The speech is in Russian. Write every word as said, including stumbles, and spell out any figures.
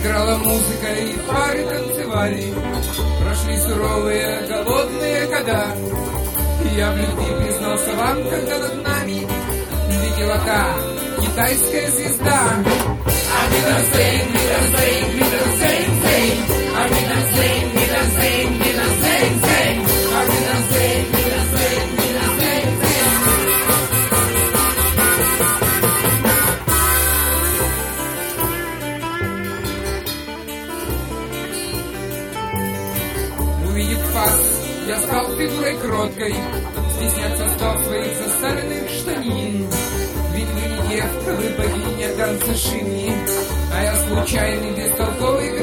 Играла музыка, и пары танцевали. Прошли суровые, голодные года. И я в любви признался вам, когда над нами видела та китайская звезда. Аминасейн, минасейн, минасейн, сейн. Аминасейн, минасейн, минасейн, сейн. Аминасейн, минасейн, минасейн, сейн. Увидев вас, я стал фигурой кроткой, стесняться стал своих засаленных штанин. Ведь вы не девка, вы богиня танцешини, а я случайный бестолковый